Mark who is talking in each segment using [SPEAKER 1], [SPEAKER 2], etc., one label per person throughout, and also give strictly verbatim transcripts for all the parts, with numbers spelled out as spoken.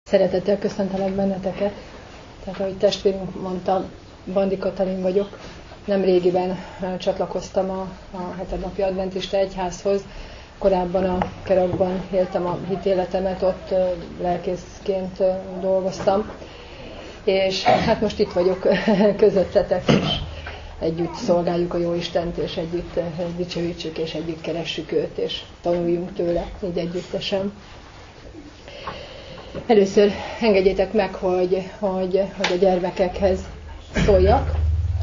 [SPEAKER 1] Szeretettel köszöntelek benneteket. Tehát, ahogy testvérünk mondta, Bandi Katalin vagyok. Nem régiben csatlakoztam a, a hetednapi adventista egyházhoz. Korábban a Kerakban éltem a hitéletemet, ott lelkészként dolgoztam. És hát most itt vagyok közöttetek, és együtt szolgáljuk a Jóistent, és együtt dicsőítsük, és együtt keressük őt, és tanuljunk tőle, így együttesen. Először engedjétek meg, hogy, hogy, hogy a gyermekekhez szóljak.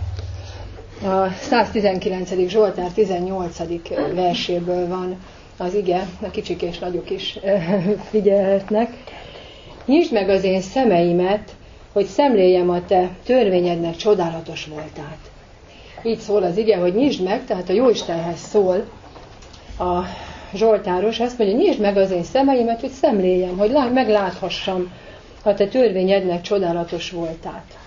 [SPEAKER 1] A száztizenkilencedik Zsoltár tizennyolcadik verséből van az ige, a kicsik és nagyok is figyelhetnek. Nyisd meg az én szemeimet, hogy szemléljem a te törvényednek csodálatos voltát. Így szól az ige, hogy nyisd meg, tehát a Jóistenhez szól a zsoltáros, azt mondja, nyisd meg az én szemeimet, hogy szemléljem, hogy megláthassam a te törvényednek csodálatos voltát.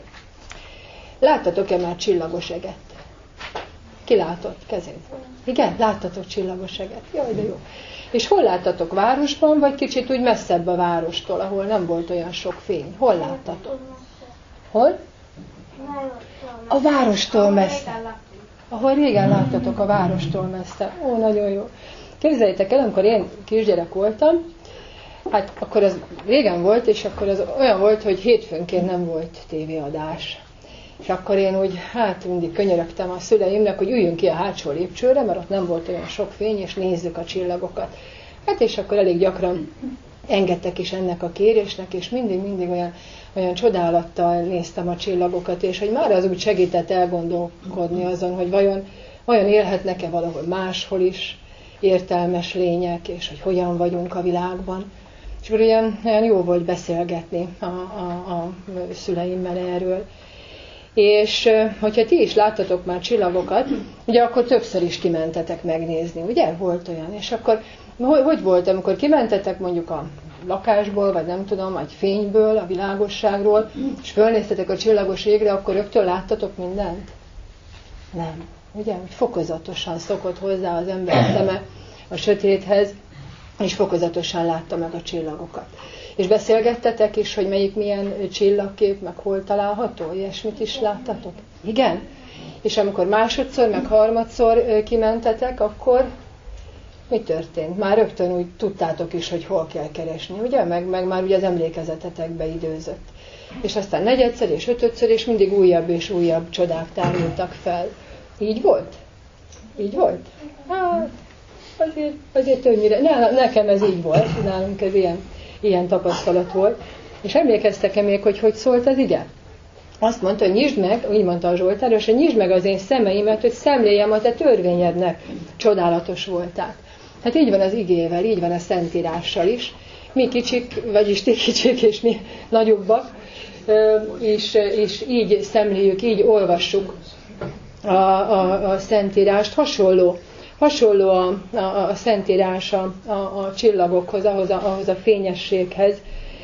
[SPEAKER 1] Láttatok-e már csillagos eget? Ki látott? Kezét. Igen? Láttatok csillagos eget? Jaj, de jó. És hol láttatok? Városban, vagy kicsit úgy messzebb a várostól, ahol nem volt olyan sok fény? Hol láttatok? Hol? A várostól messze. Ahol régen láttatok, a várostól messze. Ó, nagyon jó. Képzeljétek el, amikor én kisgyerek voltam, hát akkor az régen volt, és akkor az olyan volt, hogy hétfőnként nem volt tévéadás. És akkor én úgy, hát mindig könyörögtem a szüleimnek, hogy üljünk ki a hátsó lépcsőre, mert ott nem volt olyan sok fény, és nézzük a csillagokat. Hát és akkor elég gyakran engedtek is ennek a kérésnek, és mindig-mindig olyan, olyan csodálattal néztem a csillagokat, és hogy már az úgy segített elgondolkodni azon, hogy vajon, vajon élhetnek-e valahol máshol is értelmes lények, és hogy hogyan vagyunk a világban. És akkor olyan, olyan jó volt beszélgetni a, a, a szüleimmel erről. És hogyha ti is láttatok már csillagokat, ugye akkor többször is kimentetek megnézni, ugye? Volt olyan. És akkor hogy volt, amikor kimentetek mondjuk a lakásból, vagy nem tudom, vagy fényből, a világosságról, és fölnéztetek a csillagos égre, akkor rögtön láttatok mindent? Nem. Ugye? Fokozatosan szokott hozzá az ember szeme a sötéthez, és fokozatosan látta meg a csillagokat. És beszélgettetek is, hogy melyik milyen csillagkép, meg hol található, ilyesmit is láttatok? Igen? És amikor másodszor, meg harmadszor kimentetek, akkor mi történt? Már rögtön úgy tudtátok is, hogy hol kell keresni, ugye? Meg, meg már ugye az emlékezetetekbe időzött. És aztán negyedszer és ötödször, és mindig újabb és újabb csodák tárultak fel. Így volt? Így volt? Hát, azért, azért többnyire. Ne, nekem ez így volt, nálunk ez ilyen, ilyen tapasztalat volt. És emlékeztek-e még, hogy hogy szólt az ige? Azt mondta, hogy nyisd meg, így mondta a zsoltáros, hogy nyisd meg az én szemeimet, hogy szemléljem a te törvényednek csodálatos voltát. Hát így van az igével, így van a Szentírással is. Mi kicsik, vagyis ti kicsik és mi nagyobbak, és, és így szemléljük, így olvassuk a, a, a Szentírást. Hasonló, hasonló a, a, a Szentírás a, a, a csillagokhoz, ahhoz a, ahhoz a fényességhez,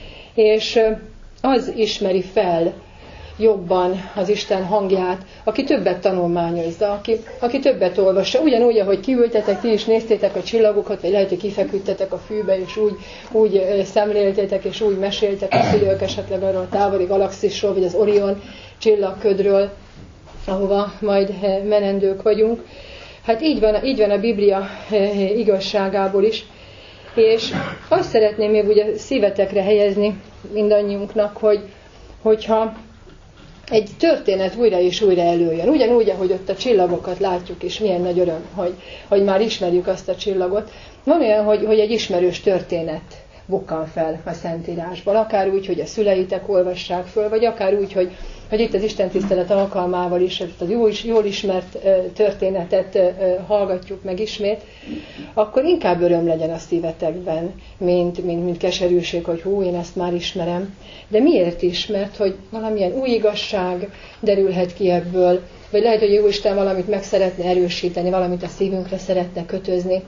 [SPEAKER 1] és az ismeri fel jobban az Isten hangját, aki többet tanulmányozza, aki, aki többet olvassa. Ugyanúgy, ahogy kiültetek, ti is néztétek a csillagokat, vagy lehet, hogy kifeküdtetek a fűbe, és úgy, úgy szemléltétek, és úgy meséltek a szülők esetleg arról a távoli galaxisról, vagy az Orion csillagködről, ahova majd menendők vagyunk. Hát így van, így van a Biblia igazságából is. És azt szeretném még ugye szívetekre helyezni mindannyiunknak, hogy, hogyha egy történet újra és újra előjön. Ugyanúgy, ahogy ott a csillagokat látjuk, és milyen nagy öröm, hogy, hogy már ismerjük azt a csillagot. Van olyan, hogy, hogy egy ismerős történet bukkan fel a Szentírásban. Akár úgy, hogy a szüleitek olvassák föl, vagy akár úgy, hogy, hogy itt az istentisztelet alkalmával is az jól, jól ismert történetet hallgatjuk meg ismét, akkor inkább öröm legyen a szívetekben, mint, mint, mint keserűség, hogy hú, én ezt már ismerem. De miért is? Mert hogy valamilyen új igazság derülhet ki ebből, vagy lehet, hogy Jóisten valamit meg szeretne erősíteni, valamit a szívünkre szeretne kötözni.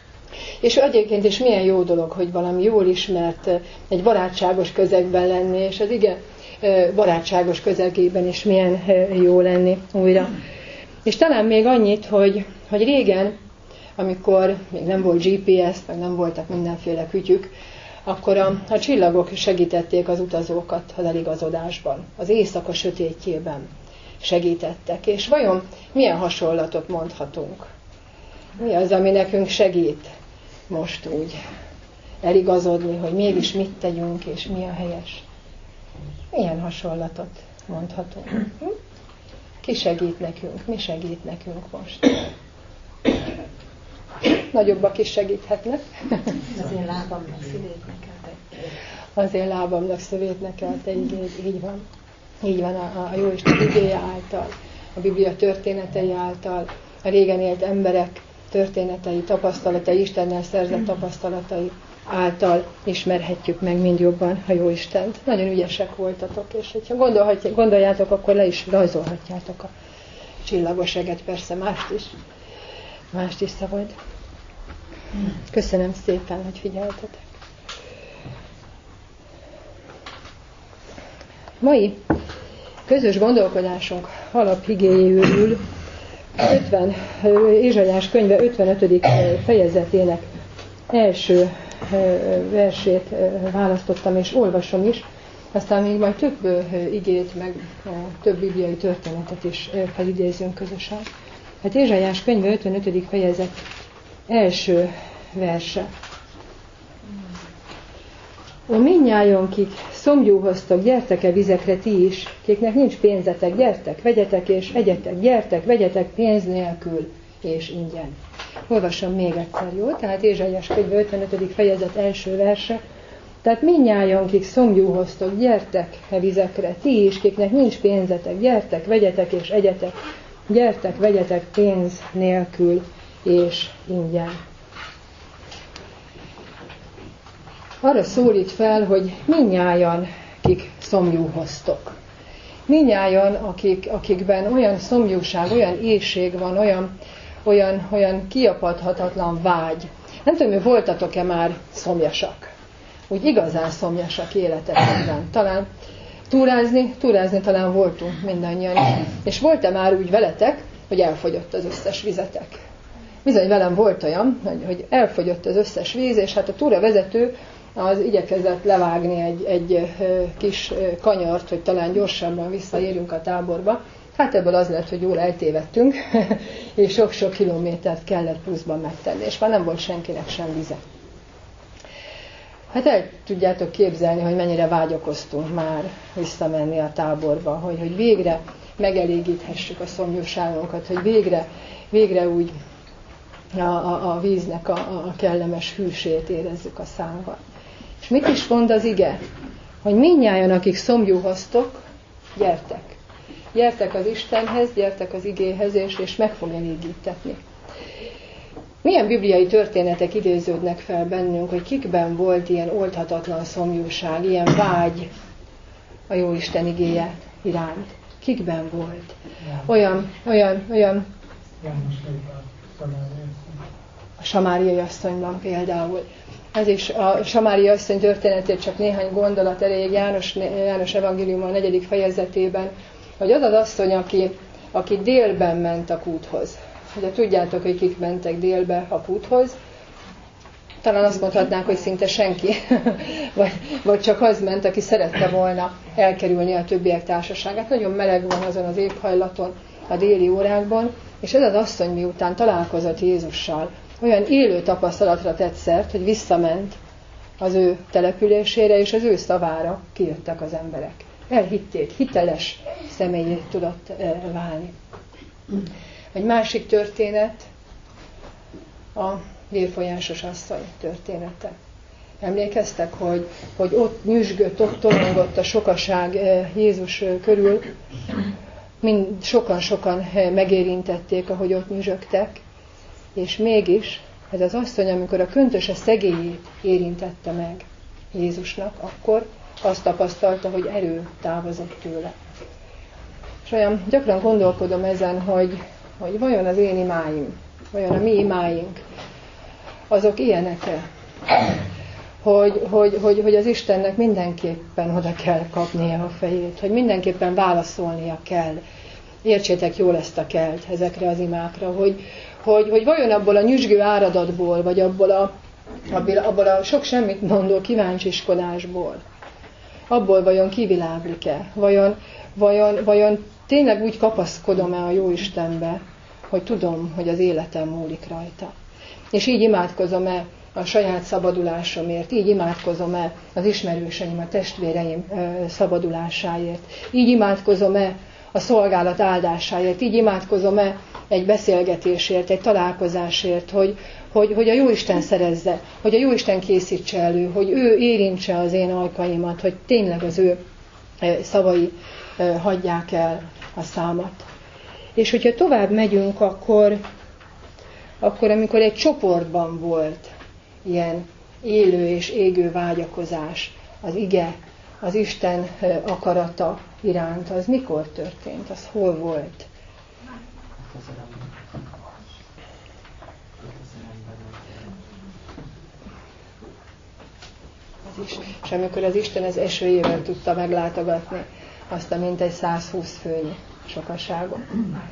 [SPEAKER 1] És egyébként is milyen jó dolog, hogy valami jól ismert, egy barátságos közegben lenni, és az ige barátságos közegében is milyen jó lenni újra. És talán még annyit, hogy, hogy régen, amikor még nem volt gé pé es, meg nem voltak mindenféle kütyük, akkor a, a csillagok segítették az utazókat az eligazodásban, az éjszaka sötétjében segítettek. És vajon milyen hasonlatot mondhatunk? Mi az, ami nekünk segít most úgy eligazodni, hogy mégis mit tegyünk, és mi a helyes? Milyen hasonlatot mondhatunk? Hm? Ki segít nekünk? Mi segít nekünk most? Nagyobbak is segíthetnek.
[SPEAKER 2] Az én lábamnak szívétnek el te.
[SPEAKER 1] Az én lábamnak szívétnek el te igéd. Így van. Így van a, a Jóisten igéje által, a Biblia történetei által, a régen élt emberek történetei, tapasztalatai, Istennel szerzett tapasztalatai által ismerhetjük meg mind jobban a Jóistent. Nagyon ügyesek voltatok, és hogyha gondoljátok, akkor le is rajzolhatjátok a csillagos eget, persze mást is. Mást is szabad. Köszönöm szépen, hogy figyeltetek. Mai közös gondolkodásunk alaphigéjéül ötven, Ézsaiás könyve ötvenötödik fejezetének első versét választottam, és olvasom is, aztán még majd több igét, meg több bibliai történetet is felidézünk közösen. Hát Ézsaiás könyve ötvenötödik fejezet első verse. Ó, mindnyájon, kik szomjúhoztok, gyertek-e vizekre ti is, kiknek nincs pénzetek, gyertek, vegyetek és egyetek, gyertek, vegyetek pénz nélkül és ingyen. Olvasom még egyszer, jó? Tehát Ézsaiás könyve ötvenötödik fejezet első verse. Tehát mindnyájon, kik szomjúhoztok, gyertek-e vizekre ti is, kiknek nincs pénzetek, gyertek, vegyetek és egyetek, gyertek, vegyetek pénz nélkül és ingyen. Arra szólít fel, hogy mindnyájan, kik szomjúhoztok. Mindnyájan, akik, akikben olyan szomjúság, olyan éhség van, olyan, olyan, olyan kiapadhatatlan vágy. Nem tudom, hogy voltatok-e már szomjasak. Úgy igazán szomjasak életetekben. Talán túrázni, túrázni talán voltunk mindannyian. És volt-e már úgy veletek, hogy elfogyott az összes vizetek? Bizony velem volt olyan, hogy elfogyott az összes víz, és hát a túravezető az igyekezett levágni egy, egy kis kanyart, hogy talán gyorsabban visszaérjünk a táborba. Hát ebből az lett, hogy jól eltévedtünk, és sok-sok kilométert kellett pluszban megtenni, és már nem volt senkinek sem vize. Hát el tudjátok képzelni, hogy mennyire vágyakoztunk már visszamenni a táborba, hogy, hogy végre megelégíthessük a szomjúságunkat, hogy végre, végre úgy a, a, a víznek a, a kellemes hűsét érezzük a szánkban. És mit is mond az ige? Hogy mindnyájan, akik szomjúhoztok, gyertek. Gyertek az Istenhez, gyertek az igéhez, és, és meg fog elégítetni. Milyen bibliai történetek idéződnek fel bennünk, hogy kikben volt ilyen oldhatatlan szomjúság, ilyen vágy a Jóisten igéje iránt? Kikben volt? Olyan, olyan, olyan... A samáriai asszonyban például. Ez is a samáriai asszony történetét csak néhány gondolat elég János, János evangélium a negyedik fejezetében, hogy az az asszony, aki, aki délben ment a kúthoz. Ugye tudjátok, hogy kik mentek délbe a kúthoz. Talán azt mondhatnánk, hogy szinte senki, vagy, vagy csak az ment, aki szerette volna elkerülni a többiek társaságát. Nagyon meleg van azon az éghajlaton a déli órákban, és ez az asszony miután találkozott Jézussal, olyan élő tapasztalatra tett szert, hogy visszament az ő településére, és az ő szavára kijöttek az emberek. Elhitték, hiteles személyé tudott válni. Egy másik történet a vérfolyásos asszony története. Emlékeztek, hogy, hogy ott nyüzsgött, ott tolongott a sokaság Jézus körül, mind sokan-sokan megérintették, ahogy ott nyüzsögtek, és mégis ez az asszony, amikor a köntöse szegélyét érintette meg Jézusnak, akkor azt tapasztalta, hogy erő távozott tőle. És olyan gyakran gondolkodom ezen, hogy, hogy vajon az én imáim, vajon a mi imáink, azok ilyenek-e? Hogy, hogy, hogy, hogy az Istennek mindenképpen oda kell kapnia a fejét, hogy mindenképpen válaszolnia kell. Értsétek jól ezt a kelt ezekre az imákra, hogy, hogy, hogy vajon abból a nyüzsgő áradatból, vagy abból a, abból a sok semmit mondó kíváncsiskodásból, abból vajon kiviláglik-e? Vajon, vajon, vajon tényleg úgy kapaszkodom-e a Jóistenbe, hogy tudom, hogy az életem múlik rajta. És így imádkozom-e a saját szabadulásomért, így imádkozom-e az ismerőseim, a testvéreim szabadulásáért, így imádkozom-e a szolgálat áldásáért, így imádkozom-e egy beszélgetésért, egy találkozásért, hogy, hogy, hogy a Jóisten szerezze, hogy a Jóisten készítse elő, hogy ő érintse az én ajkaimat, hogy tényleg az ő szavai hagyják el a számat. És hogyha tovább megyünk, akkor, akkor amikor egy csoportban volt ilyen élő és égő vágyakozás, az ige, az Isten akarata iránt, az mikor történt, az hol volt? És amikor az Isten az esőjével tudta meglátogatni azt a mintegy százhúsz főnyi sokaságon.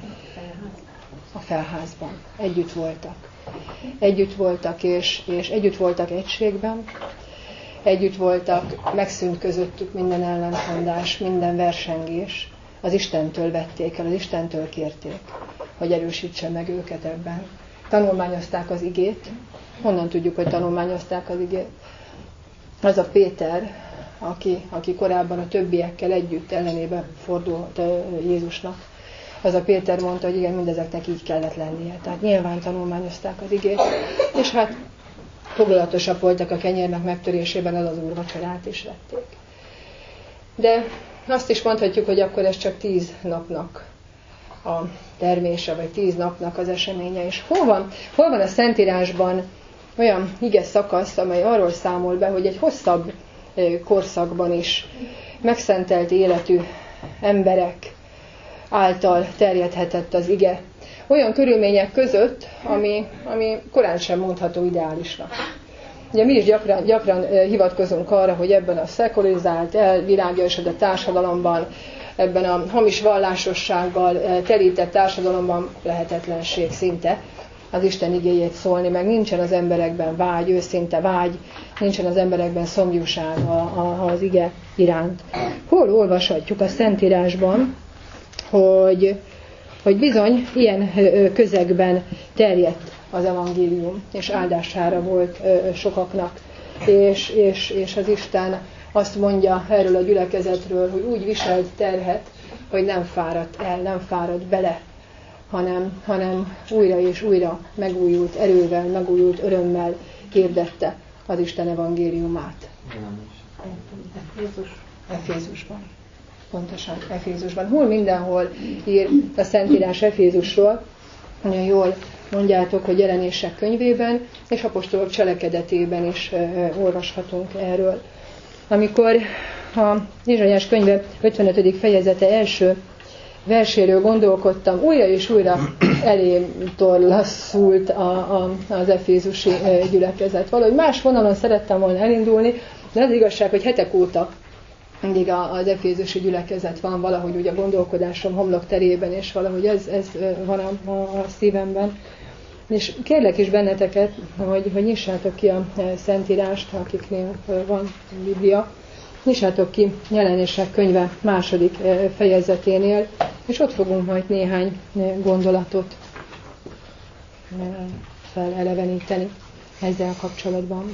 [SPEAKER 1] A felházban. Együtt voltak. Együtt voltak, és, és együtt voltak egységben, együtt voltak, megszűnt közöttük minden ellentmondás, minden versengés. Az Istentől vették el, az Istentől kérték, hogy erősítse meg őket ebben. Tanulmányozták az igét. Honnan tudjuk, hogy tanulmányozták az igét? Az a Péter, aki, aki korábban a többiekkel együtt ellenébe fordult Jézusnak, az a Péter mondta, hogy igen, mindezeknek így kellett lennie. Tehát nyilván tanulmányozták az igét, és hát foglalatosak voltak a kenyérnek megtörésében, az az úrvacsorát is vették. De azt is mondhatjuk, hogy akkor ez csak tíz napnak a termése, vagy tíz napnak az eseménye. És hol van, hol van a Szentírásban olyan ige szakasz, amely arról számol be, hogy egy hosszabb korszakban is megszentelt életű emberek által terjedhetett az ige. Olyan körülmények között, ami, ami korán sem mondható ideálisnak. Ugye mi is gyakran, gyakran hivatkozunk arra, hogy ebben a szekularizált, elvilágosodott társadalomban, ebben a hamis vallásossággal telített társadalomban lehetetlenség szinte az Isten igéjét szólni, meg nincsen az emberekben vágy, őszinte vágy, nincsen az emberekben szomjúság az ige iránt. Hol olvashatjuk a Szentírásban, hogy, hogy bizony ilyen közegben terjedt az evangélium, és áldására volt sokaknak, és, és, és az Isten azt mondja erről a gyülekezetről, hogy úgy viselt terhet, hogy nem fáradt el, nem fáradt bele, hanem, hanem újra és újra megújult erővel, megújult örömmel hirdette az Isten evangéliumát. Efézusban. Pontosan, Efézusban. Hol mindenhol ír a Szentírás Efézusról, nagyon jól mondjátok, hogy Jelenések könyvében és apostolok cselekedetében is uh, olvashatunk erről. Amikor a Ézsaiás könyve ötvenötödik fejezete első verséről gondolkodtam, újra és újra elém torlaszult a, a, az efézusi gyülekezet. Valahogy más vonalon szerettem volna elindulni, de az igazság, hogy hetek óta mindig az efézusi gyülekezet van valahogy ugye a gondolkodásom homlok terében, és valahogy ez, ez van a, a, a szívemben. És kérlek is benneteket, hogy, hogy nyissátok ki a Szentírást, akiknél van Biblia, nyissátok ki Jelenések könyve második fejezeténél, és ott fogunk majd néhány gondolatot feleleveníteni ezzel kapcsolatban.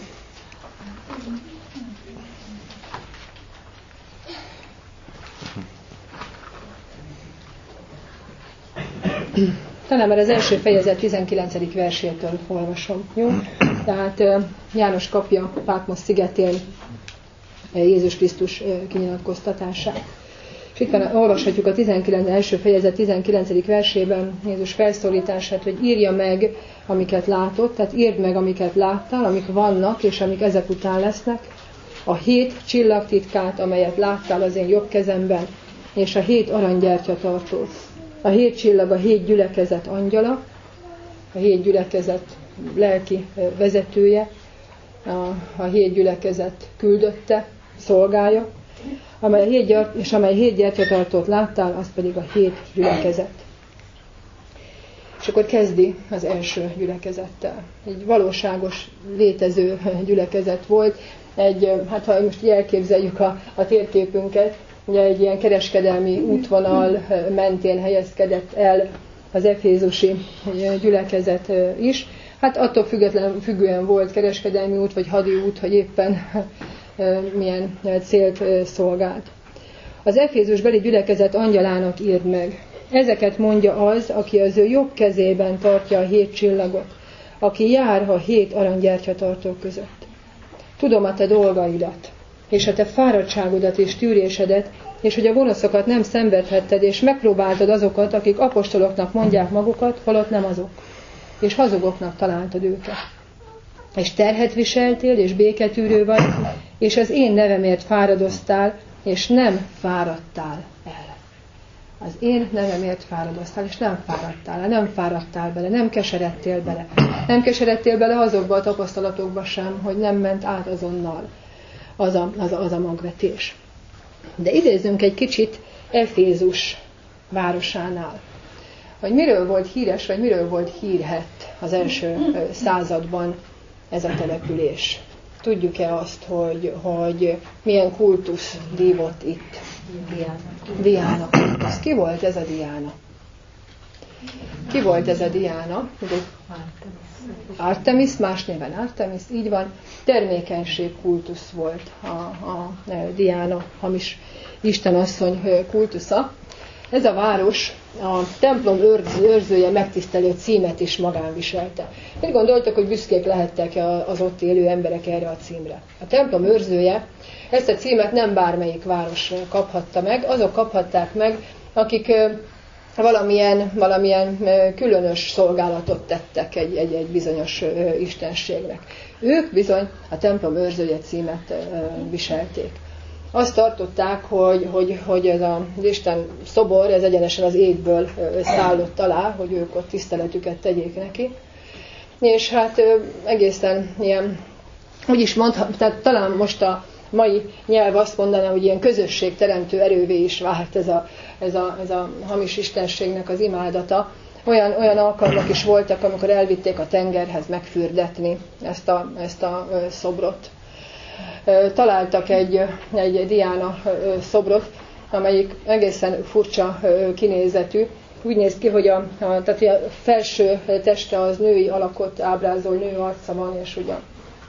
[SPEAKER 1] Talán már az első fejezet tizenkilencedik versétől olvasom, jó? Tehát János kapja Páthmosz szigetén Jézus Krisztus kinyilatkoztatását. És itt van, olvashatjuk a tizenkilencedik első fejezet tizenkilencedik versében Jézus felszólítását, hogy írja meg, amiket látott, tehát írd meg, amiket láttál, amik vannak, és amik ezek után lesznek, a hét csillagtitkát, amelyet láttál az én jobb kezemben, és a hét aranygyertyatartót. A hét csillag a hét gyülekezet angyala, a hét gyülekezet lelki vezetője, a, a hét gyülekezet küldötte, szolgája, amely a hét gyart, és amely hét gyertyatartót láttál, az pedig a hét gyülekezet. És akkor kezdi az első gyülekezettel. Egy valóságos, létező gyülekezet volt. Egy, hát ha most elképzeljük a, a térképünket, ugye egy ilyen kereskedelmi útvonal mentén helyezkedett el az efézusi gyülekezet is. Hát attól független, függően volt kereskedelmi út, vagy hadi út, hogy éppen milyen célt szolgált. Az efézusbeli gyülekezet angyalának írd meg. Ezeket mondja az, aki az ő jobb kezében tartja a hét csillagot, aki jár a hét aranygyertyatartók között. Tudom a te dolgaidat, és a te fáradtságodat és tűrésedet, és hogy a gonoszokat nem szenvedhetted, és megpróbáltad azokat, akik apostoloknak mondják magukat, holott nem azok, és hazugoknak találtad őket. És terhet viseltél, és béketűrő vagy, és az én nevemért fáradoztál, és nem fáradtál el. Az én nevemért fáradoztál, és nem fáradtál el, nem fáradtál bele, nem keseredtél bele. Nem keseredtél bele azokba a tapasztalatokba sem, hogy nem ment át azonnal az a, az a, az a magvetés. De idézzünk egy kicsit Efézus városánál, hogy miről volt híres, vagy miről volt hírhett az első században ez a település. Tudjuk-e azt, hogy, hogy milyen kultusz dívott itt?
[SPEAKER 2] Diána.
[SPEAKER 1] Diána kultusz. Ki volt ez a Diána? Ki volt ez a Diána? Artemis, más néven Artemis, így van. Termékenység kultusz volt a, a Diána, hamis istenasszony kultusza. Ez a város a templom őrzője megtisztelő címet is magán viselte. Mit gondoltak, hogy büszkék lehettek az ott élő emberek erre a címre? A templom őrzője ezt a címet nem bármelyik város kaphatta meg, azok kaphatták meg, akik valamilyen, valamilyen különös szolgálatot tettek egy, egy, egy bizonyos istenségnek. Ők bizony a templom őrzője címet viselték. Azt tartották, hogy, hogy, hogy ez az Isten szobor, ez egyenesen az égből szállott alá, hogy ők ott tiszteletüket tegyék neki. És hát egészen ilyen, úgy is mondhat, tehát talán most a mai nyelv azt mondaná, hogy ilyen közösségteremtő erővé is vált ez a, ez a, ez a hamis istenségnek az imádata. Olyan, olyan alkalmak is voltak, amikor elvitték a tengerhez megfürdetni ezt a, ezt a szobrot. Találtak egy, egy Diána szobrot, amelyik egészen furcsa kinézetű. Úgy néz ki, hogy a, a, tehát a felső teste az női alakot ábrázol, nő arca van, és ugye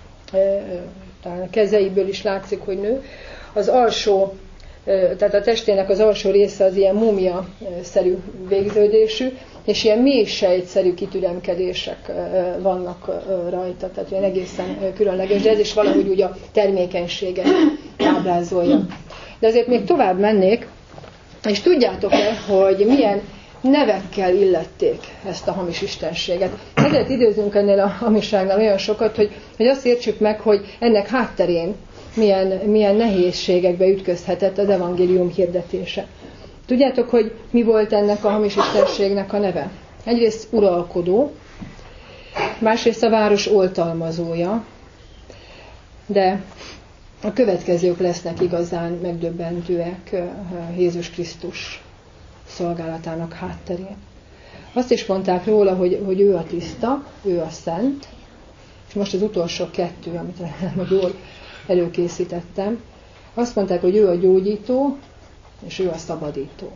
[SPEAKER 1] talán a kezeiből is látszik, hogy nő. Az alsó, tehát a testének az alsó része az ilyen múmia-szerű végződésű, és ilyen mély sejtszerű kitüremkedések vannak rajta, tehát ilyen egészen különleges, de ez is valahogy úgy a termékenységet ábrázolja. De azért még tovább mennék, és tudjátok-e, hogy milyen nevekkel illették ezt a hamis istenséget. Ezért időzünk ennél a hamiságnál olyan sokat, hogy, hogy azt értsük meg, hogy ennek hátterén milyen, milyen nehézségekbe ütközhetett az evangélium hirdetése. Tudjátok, hogy mi volt ennek a hamis istenségnek a neve? Egyrészt uralkodó, másrészt a város oltalmazója, de a következők lesznek igazán megdöbbentőek Jézus Krisztus szolgálatának hátterén. Azt is mondták róla, hogy, hogy ő a tiszta, ő a szent, és most az utolsó kettő, amit hogy jól előkészítettem, azt mondták, hogy ő a gyógyító, és ő a szabadító.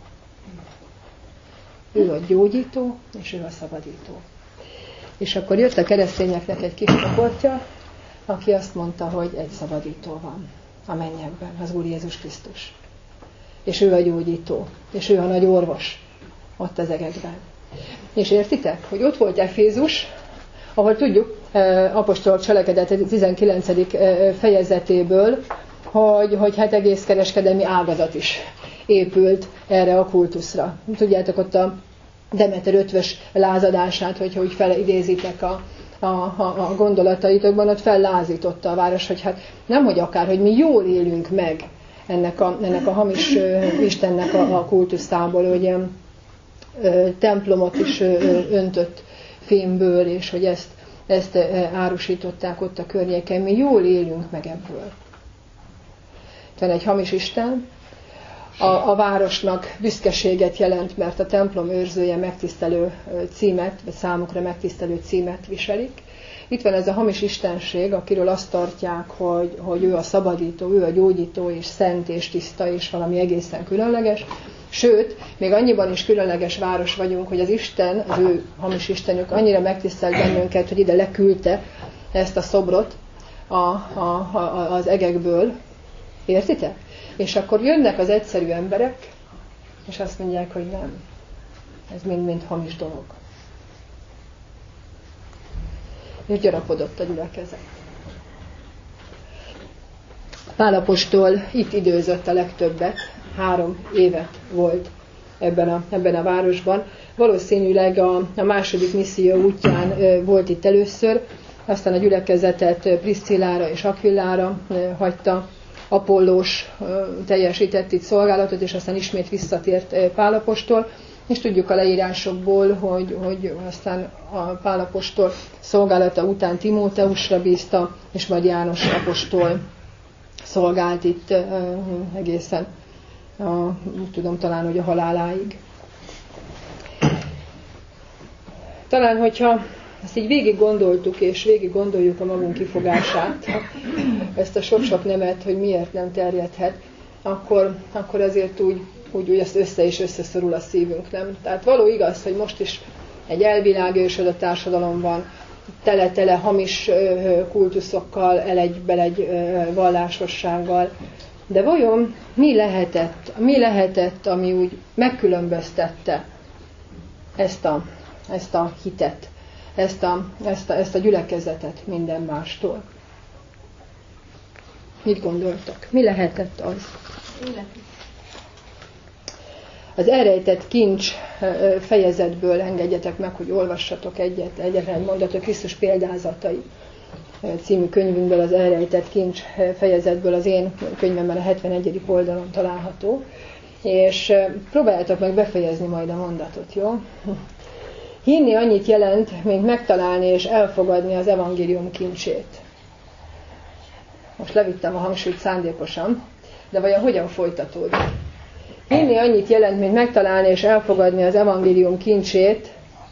[SPEAKER 1] Ő a gyógyító, és ő a szabadító. És akkor jött a keresztényeknek egy kis csoportja, aki azt mondta, hogy egy szabadító van a mennyekben, az Úr Jézus Krisztus. És ő a gyógyító, és ő a nagy orvos ott az egekben. És értitek, hogy ott volt Efézus, ahol tudjuk, apostolok cselekedete tizenkilencedik fejezetéből, hogy, hogy hát egész kereskedelmi ágazat is épült erre a kultuszra. Tudjátok ott a Demeter ötvös lázadását, hogyha úgy felidézitek a, a, a, a gondolataitokban, ott fellázította a város, hogy hát nemhogy akár, hogy mi jól élünk meg ennek a, ennek a hamis uh, Istennek a, a kultuszából, hogy ilyen uh, templomot is uh, öntött fémből, és hogy ezt, ezt uh, árusították ott a környéken. Mi jól élünk meg ebből. Tehát egy hamis Isten, a, a városnak büszkeséget jelent, mert a templom őrzője megtisztelő címet, vagy számukra megtisztelő címet viselik. Itt van ez a hamis istenség, akiről azt tartják, hogy, hogy ő a szabadító, ő a gyógyító, és szent, és tiszta, és valami egészen különleges. Sőt, még annyiban is különleges város vagyunk, hogy az Isten, az ő hamis istenük annyira megtisztelt bennünket, hogy ide leküldte ezt a szobrot a, a, a, az egekből. Értitek? És akkor jönnek az egyszerű emberek, és azt mondják, hogy nem. Ez mind-mind hamis dolog. És gyarapodott a gyülekezet. Pál apostol itt időzött a legtöbbet, három évet volt ebben a, ebben a városban. Valószínűleg a, a második misszió útján e, volt itt először, aztán a gyülekezetet Priscillára és Aquillára e, hagyta, Apollós e, teljesített itt szolgálatot, és aztán ismét visszatért e, Pál apostol, és tudjuk a leírásokból, hogy, hogy aztán a Pál apostol szolgálata után Timóteusra bízta, és majd János apostol szolgált itt e, egészen A, tudom talán, hogy a haláláig. Talán, hogyha ezt így végig gondoltuk, és végig gondoljuk a magunk kifogását, ezt a sok-sok nemet, hogy miért nem terjedhet, akkor, akkor azért úgy, úgy, úgy azt össze és összeszorul a szívünk, nem? Tehát való igaz, hogy most is egy elvilágosodott társadalom van, tele-tele hamis kultuszokkal, elegy-belegy vallásossággal. De vajon mi lehetett, mi lehetett, ami úgy megkülönböztette ezt a, ezt a hitet, ezt a, ezt, a, ezt a gyülekezetet minden mástól? Mit gondoltak? Mi lehetett az? Az elrejtett kincs fejezetből engedjetek meg, hogy olvassatok egyet, egyetlen egy mondatot, Krisztus példázatai című könyvünkből, az elrejtett kincs fejezetből, az én könyvemben a hetvenegyedik oldalon található, és próbáljátok meg befejezni majd a mondatot, jó? Hinni annyit jelent, mint megtalálni és elfogadni az evangélium kincsét. Most levittem a hangsúlyt szándékosan, de vajon hogyan folytatódik? Hinni annyit jelent, mint megtalálni és elfogadni az evangélium kincsét,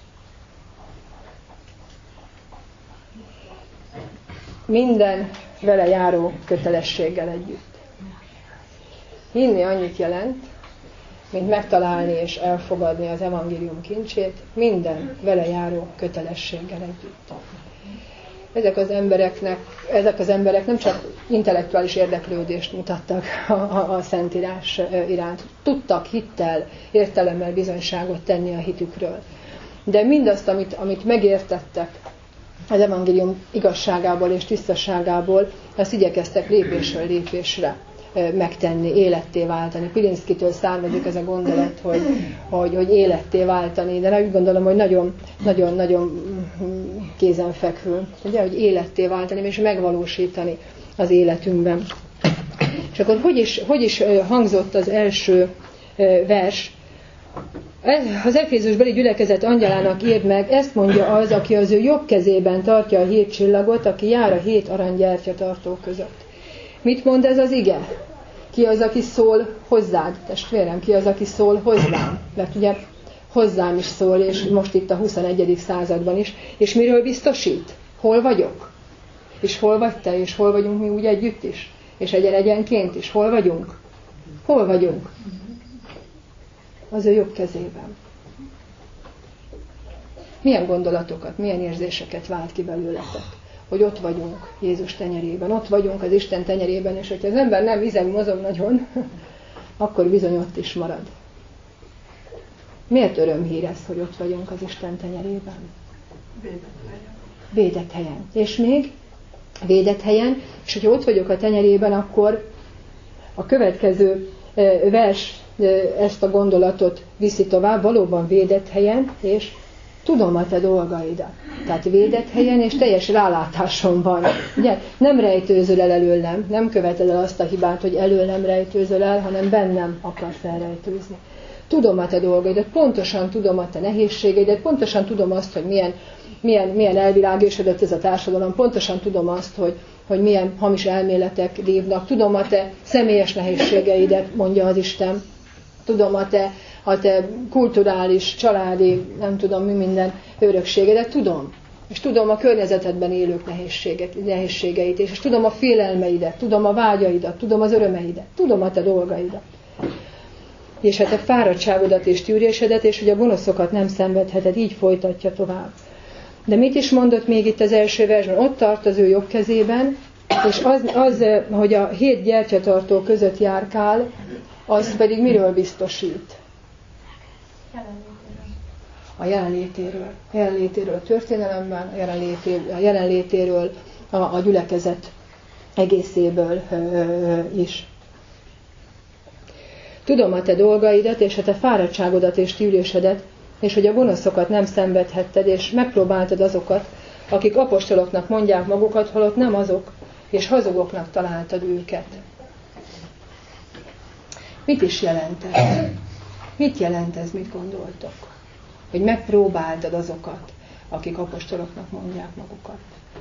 [SPEAKER 1] minden vele járó kötelességgel együtt. Hinni annyit jelent, mint megtalálni és elfogadni az evangélium kincsét, minden vele járó kötelességgel együtt. Ezek az embereknek, ezek az emberek nem csak intellektuális érdeklődést mutattak a, a, a Szentírás iránt, tudtak hittel, értelemmel bizonyságot tenni a hitükről. De mindazt, amit, amit megértettek az evangélium igazságából és tisztaságából, azt igyekeztek lépésről lépésre megtenni, életté váltani. Pilinszkitől származik ez a gondolat, hogy, hogy, hogy életté váltani, de úgy gondolom, hogy nagyon, nagyon, nagyon kézenfekvő, ugye, hogy életté váltani és megvalósítani az életünkben. És akkor hogy is, hogy is hangzott az első vers? Az Efézusbeli gyülekezet angyalának írd meg, ezt mondja az, aki az ő jobb kezében tartja a hét csillagot, aki jár a hét aranygyertyatartó között. Mit mond ez az ige? Ki az, aki szól hozzád? Testvérem, ki az, aki szól hozzám? Mert ugye hozzám is szól, és most itt a huszonegyedik században is. És miről biztosít? Hol vagyok? És hol vagy te? És hol vagyunk mi úgy együtt is? És egyen-egyenként is? Hol vagyunk? Hol vagyunk? Az ő jobb kezében. Milyen gondolatokat, milyen érzéseket vált ki belőletek? Hogy ott vagyunk Jézus tenyerében, ott vagyunk az Isten tenyerében, és hogyha az ember nem vizen mozog nagyon, akkor bizony ott is marad. Miért örömhír ez, hogy ott vagyunk az Isten tenyerében?
[SPEAKER 2] Védett helyen.
[SPEAKER 1] Védett helyen. És még? Védett helyen, és hogyha ott vagyok a tenyerében, akkor a következő vers ezt a gondolatot viszi tovább, valóban védett helyen, és tudom a te dolgaidat. Tehát védett helyen, és teljes rálátásom van. Ugye? Nem rejtőzöl el előlem, nem követed el azt a hibát, hogy előlem rejtőzöl el, hanem bennem akarsz elrejtőzni. Tudom a te dolgaidat, pontosan tudom a te nehézségeidet, pontosan tudom azt, hogy milyen, milyen, milyen elvilágosodott ez a társadalom, pontosan tudom azt, hogy, hogy milyen hamis elméletek lívnak. Tudom a te személyes nehézségeidet, mondja az Isten. Tudom a te, a te kulturális, családi, nem tudom mi minden örökségedet, tudom. És tudom a környezetedben élők nehézségeit, és, és tudom a félelmeidet, tudom a vágyaidat, tudom az örömeidet, tudom a te dolgaidat. És hát a fáradtságodat és tűrésedet, és hogy a gonoszokat nem szenvedheted, így folytatja tovább. De mit is mondott még itt az első versben? Ott tart az ő jobb kezében, és az, az hogy a hét gyertyatartó között járkál, az pedig miről biztosít? A jelenlétéről. A jelenlétéről a történelemben, a jelenlétéről, a, jelenlétéről a, a gyülekezet egészéből ö, ö, is. Tudom a te dolgaidat, és a te fáradtságodat és tűrésedet, és hogy a gonoszokat nem szenvedhetted, és megpróbáltad azokat, akik apostoloknak mondják magukat, holott nem azok, és hazugoknak találtad őket. Mit is jelent ez? Mit jelent ez, mit gondoltok? Hogy megpróbáltad azokat, akik apostoloknak mondják magukat.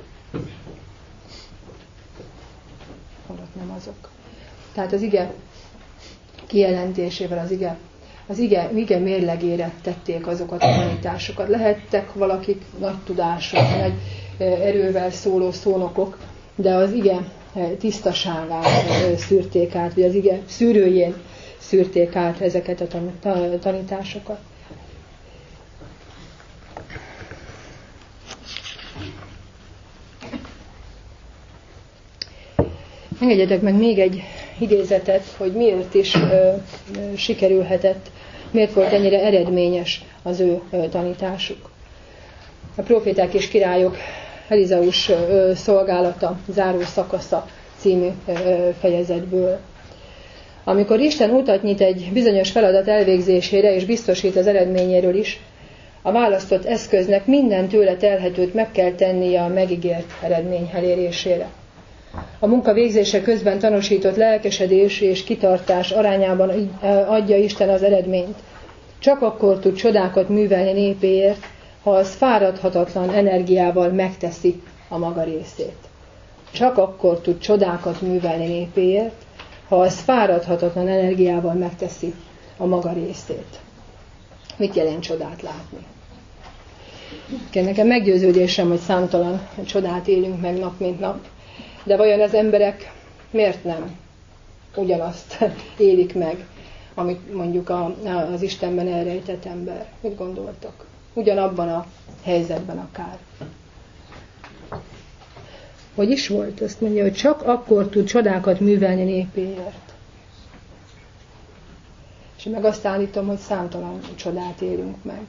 [SPEAKER 1] Holott nem azok. Tehát az ige kijelentésével, az ige, az ige, ige mérlegére tették azokat a tanításokat. Lehettek valakik nagy tudások, nagy erővel szóló szónokok, de az ige tisztaságát szűrték át, vagy az ige szűrőjén szűrték át ezeket a tanításokat. Engedjetek meg még egy idézetet, hogy miért is ö, ö, sikerülhetett, miért volt ennyire eredményes az ő ö, tanításuk. A Proféták és királyok Elizeus ö, szolgálata, záró szakasza című ö, fejezetből. Amikor Isten utat nyit egy bizonyos feladat elvégzésére, és biztosít az eredményéről is, a választott eszköznek minden tőle telhetőt meg kell tennie a megígért eredmény elérésére. A munka végzése közben tanúsított lelkesedés és kitartás arányában adja Isten az eredményt. Csak akkor tud csodákat művelni népéért, ha az fáradhatatlan energiával megteszi a maga részét. Csak akkor tud csodákat művelni népéért, ha az fáradhatatlan energiával megteszi a maga részét. Mit jelent csodát látni? Nekem meggyőződésem, hogy számtalan csodát élünk meg nap mint nap, de vajon az emberek miért nem ugyanazt élik meg, amit mondjuk a, az Istenben elrejtett ember? Mit gondoltok? Ugyanabban a helyzetben akár. Hogy is volt? Azt mondja, hogy csak akkor tud csodákat művelni népéért. És meg azt állítom, hogy számtalan csodát élünk meg.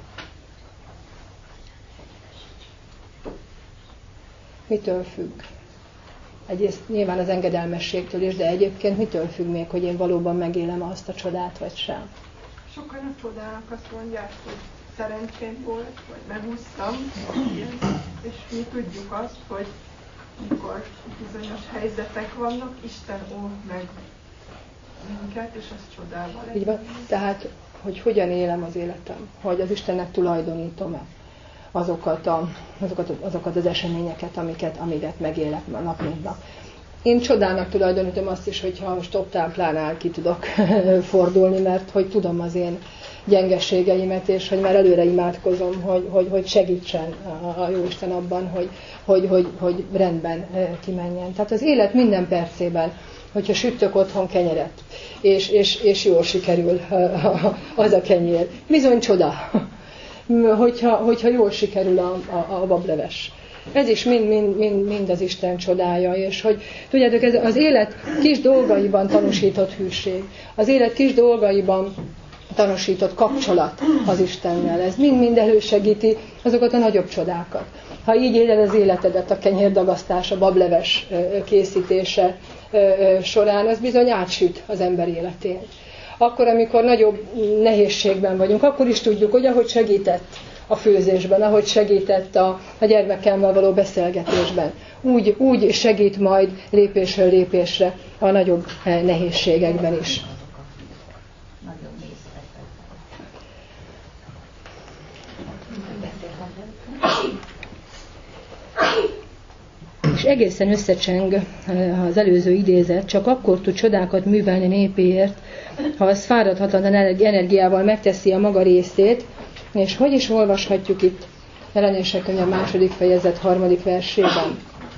[SPEAKER 1] Mitől függ? Egyrészt nyilván az engedelmességtől is, de egyébként mitől függ még, hogy én valóban megélem azt a csodát, vagy sem?
[SPEAKER 2] Sokan a csodának azt mondják, hogy szerencsém volt, vagy megúsztam, és mi tudjuk azt, hogy mikor bizonyos helyzetek vannak, Isten óv meg minket, és az csodával egy.
[SPEAKER 1] Így van. Tehát, hogy hogyan élem az életem, hogy az Istennek tulajdonítom-e azokat, a, azokat, azokat az eseményeket, amiket, amiket megélek nap mint nap. Én csodának tulajdonítom azt is, hogyha a stoptáblánál ki tudok fordulni, mert hogy tudom az én gyengeségeimet, és hogy már előre imádkozom, hogy, hogy, hogy segítsen a, a Jóisten abban, hogy, hogy, hogy, hogy rendben kimenjen. Tehát az élet minden percében, hogyha sütök otthon kenyeret, és, és, és jól sikerül az a kenyér, bizony csoda, hogyha, hogyha jól sikerül a, a, a bableves. Ez is mind, mind, mind, mind az Isten csodája, és hogy tudjátok, ez az élet kis dolgaiban tanúsított hűség, az élet kis dolgaiban tanúsított kapcsolat az Istennel, ez mind-mind elősegíti azokat a nagyobb csodákat. Ha így éled az életedet, a kenyérdagasztás, a bableves készítése során, az bizony átsüt az ember életén. Akkor, amikor nagyobb nehézségben vagyunk, akkor is tudjuk, hogy ahogy segített a főzésben, ahogy segített a, a gyermekemmel való beszélgetésben, úgy, úgy segít majd lépésről lépésre a nagyobb nehézségekben is. És egészen összecseng az előző idézet, csak akkor tud csodákat művelni népéért, ha az fáradhatatlan energiával megteszi a maga részét, és hogy is olvashatjuk itt Jelenések könyve második fejezet harmadik versében.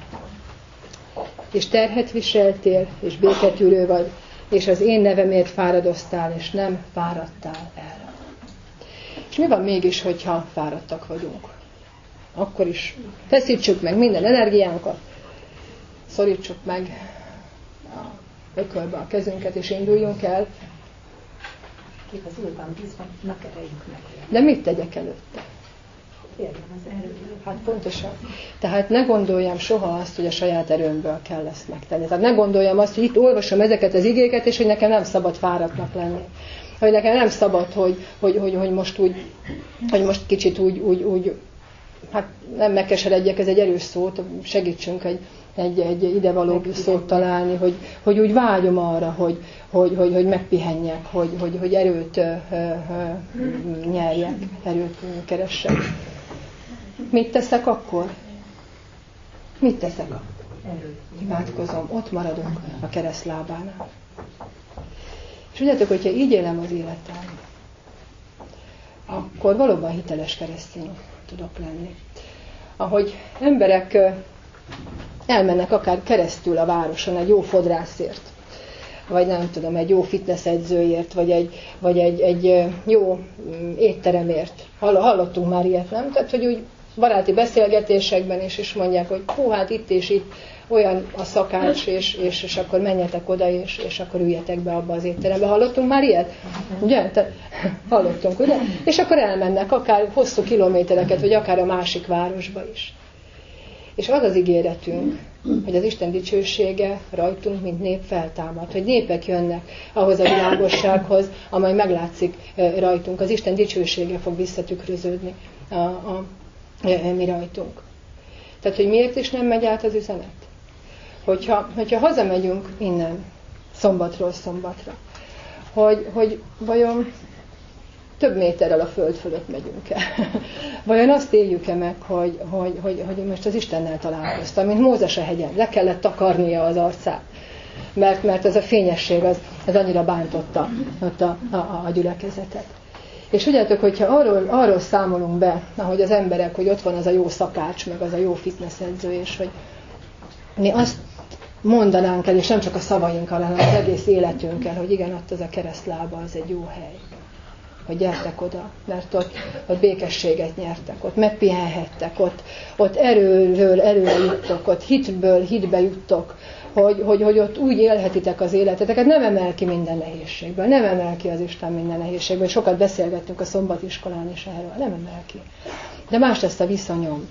[SPEAKER 1] És terhet viseltél, és béketűrő vagy, és az én nevemért fáradoztál, és nem fáradtál el. És mi van mégis, hogyha fáradtak vagyunk? Akkor is feszítsük meg minden energiánkat, szorítsuk meg a ökölbe a kezünket, és induljunk el.
[SPEAKER 3] Igazul van bízva, na kereljük meg.
[SPEAKER 1] De mit tegyek előtte?
[SPEAKER 3] Férjem az erő.
[SPEAKER 1] Hát pontosan. Tehát ne gondoljam soha azt, hogy a saját erőmből kell ezt megtenni. Tehát ne gondoljam azt, hogy itt olvasom ezeket az igéket, és hogy nekem nem szabad fáradtnak lenni. Hogy nekem nem szabad, hogy, hogy, hogy, hogy most úgy, hogy most kicsit úgy, úgy, úgy hát nem megkeseredjek, ez egy erős szót, segítsünk egy, egy, egy idevaló szót találni, hogy, hogy úgy vágyom arra, hogy, hogy, hogy, hogy megpihenjek, hogy, hogy, hogy erőt ö, ö, nyerjek, erőt keressek. Mit teszek akkor? Mit teszek akkor? Imádkozom, ott maradok a keresztlábánál. És tudjátok, hogyha így élem az életem, akkor valóban hiteles keresztény tudok lenni. Ahogy emberek elmennek akár keresztül a városon egy jó fodrászért, vagy nem tudom, egy jó fitness edzőért, vagy egy, vagy egy, egy jó étteremért. Hallottunk már ilyet, nem? Tehát, hogy úgy baráti beszélgetésekben is, is mondják, hogy hú, hát itt és itt olyan a szakács, és, és, és akkor menjetek oda, és, és akkor üljetek be abba az étterembe. Hallottunk már ilyet? Ugye? Te, hallottunk, ugye? És akkor elmennek akár hosszú kilométereket, vagy akár a másik városba is. És az az ígéretünk, hogy az Isten dicsősége rajtunk, mint nép feltámad, hogy népek jönnek ahhoz a világossághoz, amely meglátszik rajtunk. Az Isten dicsősége fog visszatükröződni a, a, a mi rajtunk. Tehát, hogy miért is nem megy át az üzenet? Hogyha, hogyha hazamegyünk innen, szombatról szombatra, hogy, hogy vajon több méterrel a föld fölött megyünk-e? Vajon azt éljük-e meg, hogy, hogy, hogy, hogy most az Istennel találkoztam, mint Mózes a hegyen, le kellett takarnia az arcát, mert, mert ez a fényesség az, az annyira bántotta ott a, a, a gyülekezetet. És tudjátok, hogyha arról, arról számolunk be, ahogy az emberek, hogy ott van az a jó szakács, meg az a jó fitnessedző, és hogy mi azt mondanánk el, és nem csak a szavainkkal, hanem az egész életünkkel, hogy igen, ott az a keresztlába, az egy jó hely. Hogy gyertek oda, mert ott, ott békességet nyertek, ott megpihenhettek, ott, ott erőről erőre juttok, ott hitből hitbe juttok, hogy, hogy, hogy ott úgy élhetitek az életeteket, nem emel ki minden nehézségből, nem emel ki az Isten minden nehézségből. Sokat beszélgettünk a szombatiskolán is erről, nem emel ki. De más lesz a viszonyom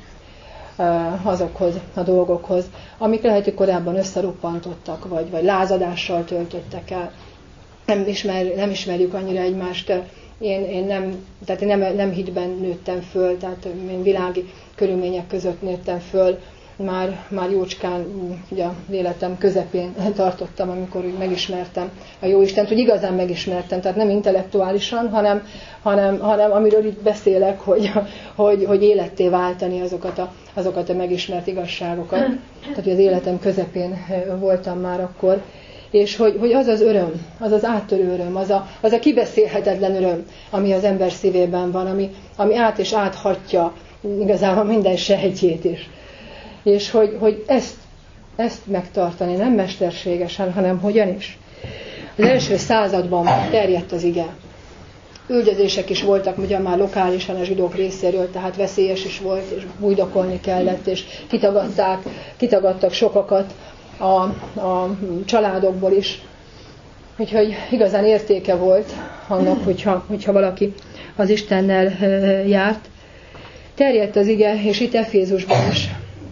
[SPEAKER 1] azokhoz a dolgokhoz, amik lehet, hogy korábban összeruppantottak, vagy, vagy lázadással töltöttek el. Nem, ismer, nem ismerjük annyira egymást. Én, én, nem, tehát én nem, nem hitben nőttem föl, tehát én világi körülmények között nőttem föl. Már, már jócskán ugye a életem közepén tartottam, amikor úgy megismertem a Jóistent, hogy igazán megismertem, tehát nem intellektuálisan, hanem, hanem, hanem amiről itt beszélek, hogy, hogy, hogy életté váltani azokat a, azokat a megismert igazságokat. Tehát, hogy az életem közepén voltam már akkor. És hogy, hogy az az öröm, az az áttörő öröm, az a, az a kibeszélhetetlen öröm, ami az ember szívében van, ami, ami át és áthatja igazából minden sejtjét is. És hogy, hogy ezt, ezt megtartani, nem mesterségesen, hanem hogyan is. Az első században terjedt az ige. Üldözések is voltak ugyan már lokálisan a zsidók részéről, tehát veszélyes is volt, és bújdakolni kellett, és kitagadták, kitagadtak sokakat a, a családokból is. Úgyhogy igazán értéke volt annak, hogyha, hogyha valaki az Istennel járt. Terjedt az ige, és itt Efézusban is.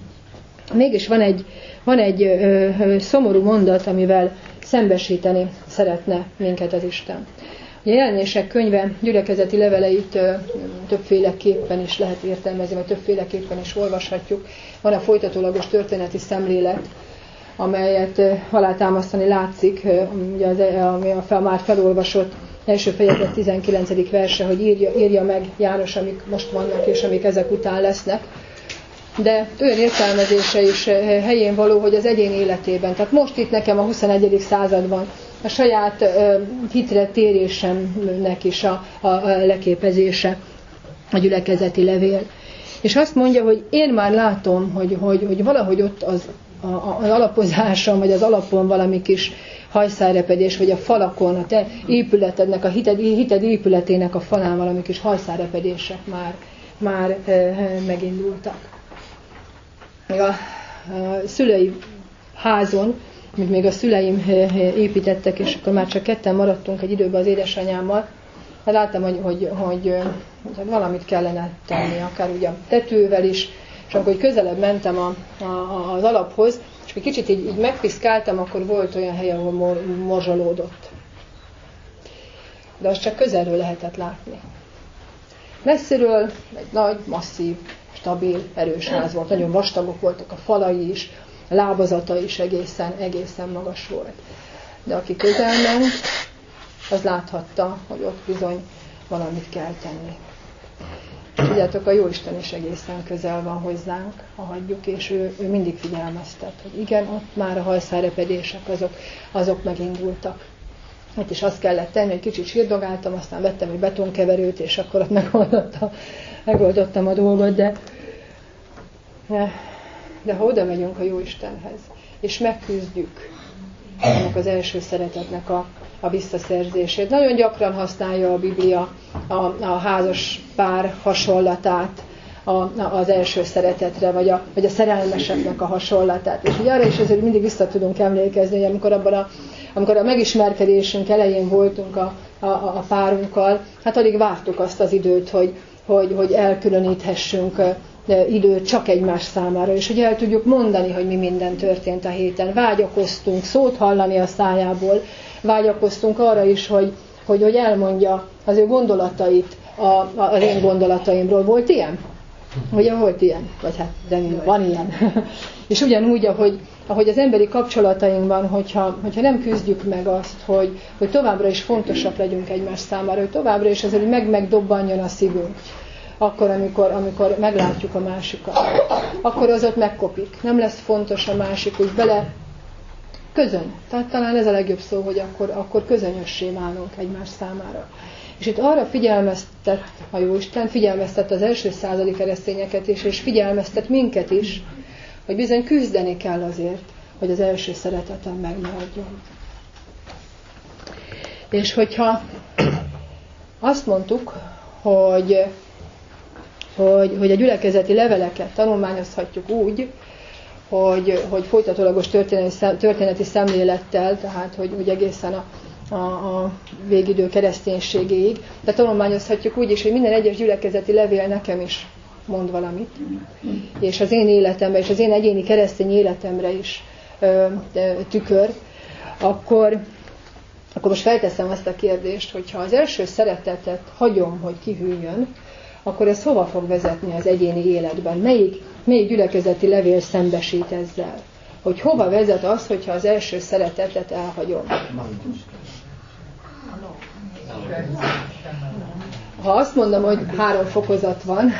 [SPEAKER 1] Mégis van egy, van egy ö, ö, szomorú mondat, amivel szembesíteni szeretne minket az Isten. A Jelenések könyve gyülekezeti leveleit ö, többféleképpen is lehet értelmezni, vagy többféleképpen is olvashatjuk. Van a folytatólagos történeti szemlélet, amelyet ö, alátámasztani látszik, ö, ugye az, ami a fel, már felolvasott első fejezet tizenkilencedik verse, hogy írja, írja meg János, amik most vannak, és amik ezek után lesznek. de olyan értelmezése is helyén való, hogy az egyén életében. Tehát most itt nekem a huszonegyedik században a saját hitre térésemnek is a, a, a leképezése, a gyülekezeti levél. És azt mondja, hogy én már látom, hogy, hogy, hogy valahogy ott az, a, az alapozásom, vagy az alapon valami kis hajszárepedés, vagy a falakon, a te épületednek, a hited, hited épületének a falán valami kis hajszárepedések már, már e, e, megindultak. A, a szülei házon, mint még a szüleim építettek, és akkor már csak ketten maradtunk egy időben az édesanyámmal, hát láttam, hogy, hogy, hogy, hogy valamit kellene tenni, akár ugye a tetővel is, és amikor közelebb mentem a, a, az alaphoz, és egy kicsit így, így megpiszkáltam, akkor volt olyan hely, ahol mor, morzsolódott. De azt csak közelről lehetett látni. Messziről egy nagy, masszív, stabil, erős ház volt. Nagyon vastagok voltak a falai is, a lábazata is egészen, egészen magas volt. De aki közel ment, az láthatta, hogy ott bizony valamit kell tenni. És tudjátok, a Jóisten is egészen közel van hozzánk, ha hagyjuk, és ő, ő mindig figyelmeztet, hogy igen, ott már a hajszárepedések azok, azok megindultak. Ott is azt kellett tenni, hogy kicsit sírdogáltam, aztán vettem egy betonkeverőt, és akkor ott megoldottam, megoldottam a dolgot, de, de ha oda megyünk a Jóistenhez, és megküzdjük annak az első szeretetnek a, a visszaszerzését. Nagyon gyakran használja a Biblia a, a házas pár hasonlatát a, a, az első szeretetre, vagy a, vagy a szerelmeseknek a hasonlatát. És ugye arra is azért mindig vissza tudunk emlékezni, hogy amikor, abban a, amikor a megismerkedésünk elején voltunk a, a, a párunkkal, hát alig vártuk azt az időt, hogy, hogy, hogy elkülöníthessünk időt csak egymás számára, és hogy el tudjuk mondani, hogy mi minden történt a héten. Vágyakoztunk szót hallani a szájából, vágyakoztunk arra is, hogy, hogy, hogy elmondja az ő gondolatait a, a, az én gondolataimról. Volt ilyen? Ugye volt ilyen? Vagy hát, de van ilyen. És ugyanúgy, ahogy, ahogy az emberi kapcsolatainkban, hogyha, hogyha nem küzdjük meg azt, hogy, hogy továbbra is fontosak legyünk egymás számára, hogy továbbra is azért meg megdobbanjon a szívünk, akkor, amikor, amikor meglátjuk a másikat, akkor az ott megkopik. Nem lesz fontos a másik, úgy bele közön. Tehát talán ez a legjobb szó, hogy akkor, akkor közönössé válunk egymás számára. És itt arra figyelmeztet a Jóisten, figyelmeztet az első századi keresztényeket is, és figyelmeztet minket is, hogy bizony küzdeni kell azért, hogy az első szeretetem megmaradjon. És hogyha azt mondtuk, hogy Hogy, hogy a gyülekezeti leveleket tanulmányozhatjuk úgy, hogy, hogy folytatólagos történeti, történeti szemlélettel, tehát hogy úgy egészen a, a, a végidő kereszténységéig, de tanulmányozhatjuk úgy is, hogy minden egyes gyülekezeti levél nekem is mond valamit, és az én életemre, és az én egyéni keresztény életemre is ö, ö, tükör, akkor, akkor most felteszem azt a kérdést, hogyha az első szeretetet hagyom, hogy kihűljön, akkor ez hova fog vezetni az egyéni életben? Melyik, melyik gyülekezeti levél szembesít ezzel? Hogy hova vezet az, hogyha az első szeretetet elhagyom? Ha azt mondom, hogy három fokozat van,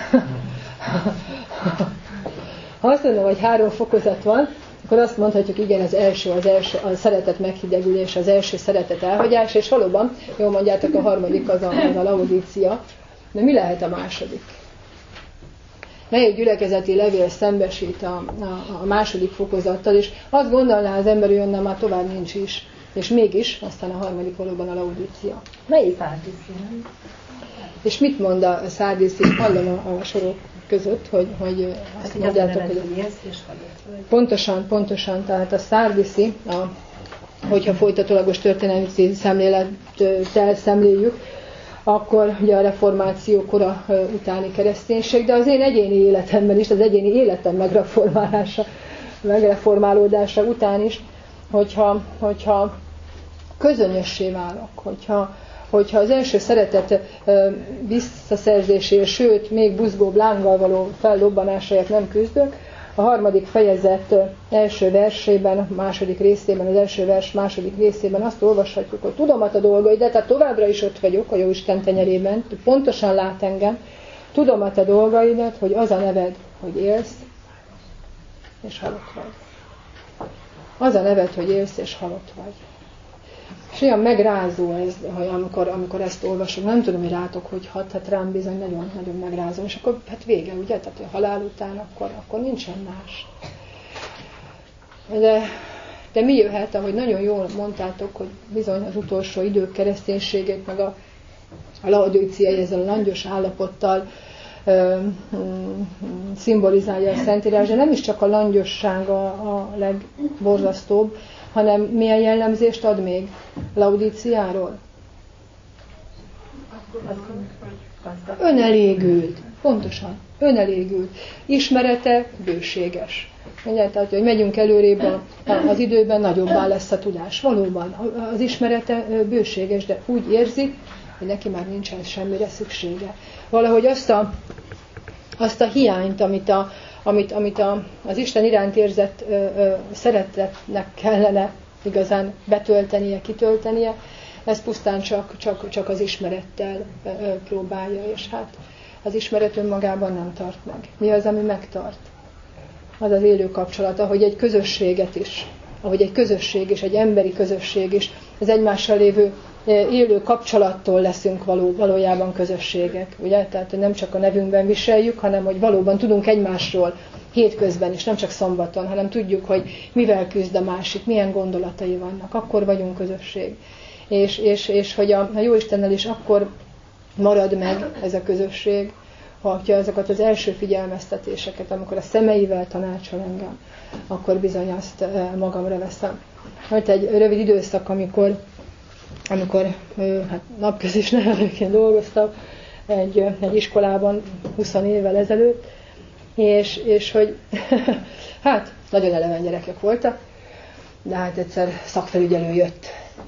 [SPEAKER 1] ha azt mondom, hogy három fokozat van, akkor azt mondhatjuk, igen, az első, az első, a szeretet meghidegülés, az első szeretet elhagyás, és valóban, jól mondjátok, a harmadik az a, az a laudícia. De mi lehet a második? Melyik gyülekezeti levél szembesít a, a, a második fokozattal, és azt gondolná az ember, hogy onnan már tovább nincs is, és mégis, aztán a harmadik valóban a laudícia. Melyik?
[SPEAKER 3] Szárdiszi.
[SPEAKER 1] És mit mond a szárdiszi? Hallom a, a sorok között, hogy, hogy azt hát, mondjátok, hogy pontosan, pontosan, tehát a szárdiszi, a, hogyha folytatólagos történelmi szemlélettel szemléljük, akkor ugye a reformáció kora utáni kereszténység, de az én egyéni életemben is, az egyéni életem megreformálása, megreformálódása után is, hogyha, hogyha közönössé válok, hogyha, hogyha az első szeretet visszaszerzéséért, sőt, még buzgóbb lánggal való fellobbanásáért nem küzdök, a harmadik fejezet első versében, a második részében, az első vers második részében azt olvashatjuk, hogy tudomat a dolgai, de tehát továbbra is ott vagyok a Jóisten tenyerében, pontosan lát engem, tudomat a dolgaidat, hogy az a neved, hogy élsz, és halott vagy. Az a neved, hogy élsz, és halott vagy. És olyan megrázó ez, hogy amikor, amikor ezt olvasom, nem tudom, hogy rátok, hogy hat, hát rám bizony nagyon-nagyon megrázó, és akkor hát vége, ugye? Tehát a halál után akkor, akkor nincsen más. De, de mi jöhet, ahogy nagyon jól mondtátok, hogy bizony az utolsó idők kereszténységét, meg a, a laodíciai ezzel a langyos állapottal ö, ö, szimbolizálja a Szentírás, de nem is csak a langyossága a legborzasztóbb, hanem milyen jellemzést ad még Laodíciáról? Önelégült. Pontosan. Önelégült. Ismerete bőséges. Ugye, tehát, hogy megyünk előrébb az időben, nagyobbá lesz a tudás. Valóban az ismerete bőséges, de úgy érzi, hogy neki már nincsen semmire szüksége. Valahogy azt a, azt a hiányt, amit, a, amit, amit a, az Isten iránt érzett ö, ö, szeretetnek kellene igazán betöltenie, kitöltenie, ez pusztán csak, csak, csak az ismerettel ö, ö, próbálja, és hát az ismeret önmagában nem tart meg. Mi az, ami megtart? Az az élő kapcsolat, ahogy egy közösséget is, ahogy egy közösség is, egy emberi közösség is, az egymással lévő élő kapcsolattól leszünk való, valójában közösségek. Ugye? Tehát nem csak a nevünkben viseljük, hanem hogy valóban tudunk egymásról hétközben is, nem csak szombaton, hanem tudjuk, hogy mivel küzd a másik, milyen gondolatai vannak, akkor vagyunk közösség. És, és, és hogy a, a Jóistennel is akkor marad meg ez a közösség, ha azokat az első figyelmeztetéseket, amikor a szemeivel tanácsol engem, akkor bizony azt magamra veszem. Volt egy rövid időszak, amikor, amikor hát napközis nevelőként dolgoztam egy, egy iskolában húsz évvel ezelőtt, és, és hogy hát nagyon eleven gyerekek voltak, de hát egyszer szakfelügyelő jött,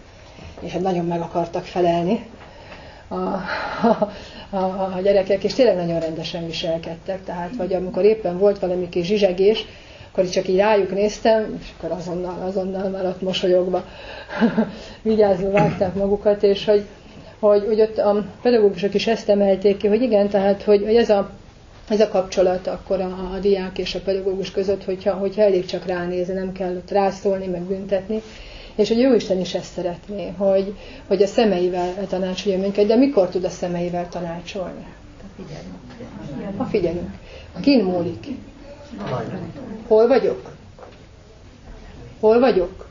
[SPEAKER 1] és hát nagyon meg akartak felelni a, a, a, a gyerekek, és tényleg nagyon rendesen viselkedtek, tehát vagy amikor éppen volt valami kis zsizsegés, akkor csak így rájuk néztem, és akkor azonnal, azonnal már ott mosolyogva vigyázva vágták magukat, és hogy, hogy, hogy ott a pedagógusok is ezt emelték ki, hogy igen, tehát hogy, hogy ez, a, ez a kapcsolat akkor a, a diák és a pedagógus között, hogyha, hogyha elég csak ránézni, nem kell ott rászólni, meg büntetni, és hogy Jóisten is ezt szeretné, hogy, hogy a szemeivel tanácsolja minket, de mikor tud a szemeivel tanácsolni? Ha figyelünk. Kin múlik? Hol vagyok? Hol vagyok?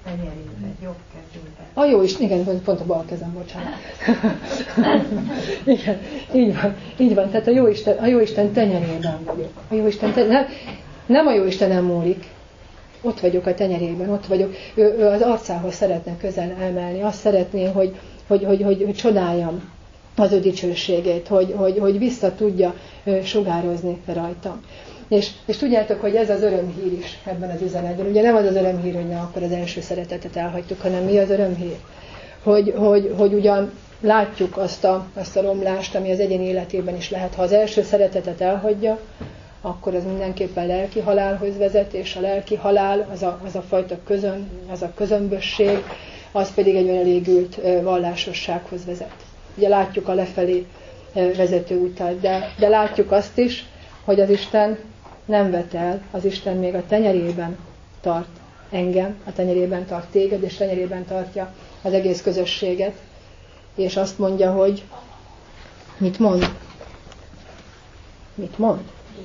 [SPEAKER 1] A jó is, igen, pont a bal kezem, bocsánat. Igen, így van, így van. Tehát a Jóisten, a Jóisten tenyerében vagyok. A Jóisten ten... nem, nem a Jóisten nem múlik. Ott vagyok a tenyerében, ott vagyok. Ő, ő az arcához szeretne közel emelni. Azt szeretné, hogy, hogy, hogy, hogy, hogy csodáljam az ő dicsőségét, hogy, hogy, hogy vissza tudja sugározni rajtam. És, és tudjátok, hogy ez az örömhír is ebben az üzenetben. Ugye nem az az örömhír, hogy ne akkor az első szeretetet elhagytuk, hanem mi az örömhír? Hogy, hogy, hogy ugyan látjuk azt a, azt a romlást, ami az egyén életében is lehet. Ha az első szeretetet elhagyja, akkor az mindenképpen lelki halálhoz vezet, és a lelki halál, az a, az a fajta közön, az a közömbösség, az pedig egy önelégült vallásossághoz vezet. Ugye látjuk a lefelé vezető utat, de, de látjuk azt is, hogy az Isten nem vet el, az Isten még a tenyerében tart engem, a tenyerében tart téged, és tenyerében tartja az egész közösséget, és azt mondja, hogy mit mond? Mit mond?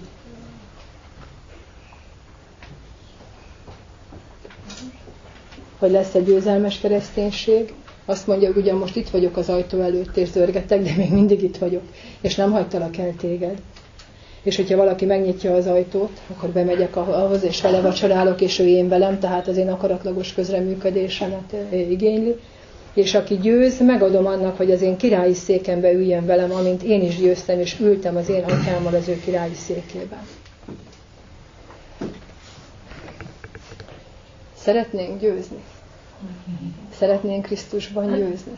[SPEAKER 1] Hogy lesz egy győzelmes kereszténység. Azt mondja, hogy ugyan most itt vagyok az ajtó előtt, és zörgetek, de még mindig itt vagyok, és nem hagytalak el téged. És hogyha valaki megnyitja az ajtót, akkor bemegyek ahhoz, és vele vacsorálok, és ő én velem, tehát az én akaratlagos közreműködésemet igényli. És aki győz, megadom annak, hogy az én királyi székembe üljön velem, amint én is győztem, és ültem az én atyámmal az ő királyi székében. Szeretnénk győzni? Szeretnénk Krisztusban győzni?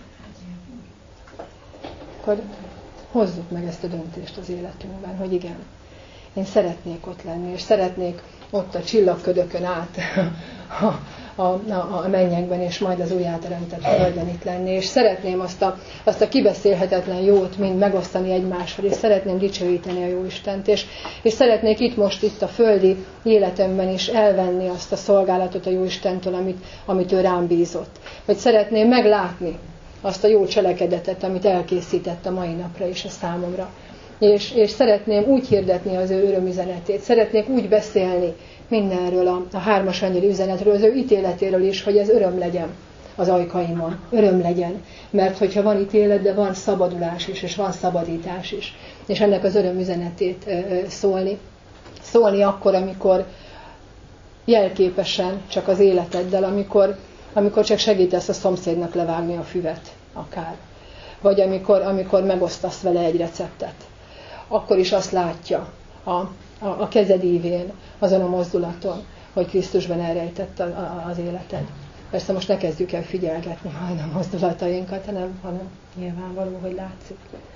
[SPEAKER 1] Akkor hozzuk meg ezt a döntést az életünkben, hogy igen, én szeretnék ott lenni, és szeretnék ott a csillagködökön át a, a, a, a mennyekben, és majd az újjáteremtett földön itt lenni. És szeretném azt a, azt a kibeszélhetetlen jót mind megosztani egymással, és szeretném dicsőíteni a Jóistent, és, és szeretnék itt most, itt a földi életemben is elvenni azt a szolgálatot a Jóistentől, amit, amit ő rám bízott. Vagy szeretném meglátni azt a jó cselekedetet, amit elkészített a mai napra is a számomra. És, és szeretném úgy hirdetni az ő örömüzenetét, szeretnék úgy beszélni mindenről, a, a hármas angyali üzenetről, az ő ítéletéről is, hogy ez öröm legyen az ajkaimon, öröm legyen. Mert hogyha van ítélet, de van szabadulás is, és van szabadítás is. És ennek az örömüzenetét ö, ö, szólni. Szólni akkor, amikor jelképesen csak az életeddel, amikor, amikor csak segítesz a szomszédnak levágni a füvet akár. Vagy amikor, amikor megosztasz vele egy receptet. Akkor is azt látja a, a, a kezed ívén, azon a mozdulaton, hogy Krisztusban elrejtett a, a, az életed. Persze most ne kezdjük el figyelgetni majd a mozdulatainkat, hanem, hanem nyilvánvaló, hogy látszik.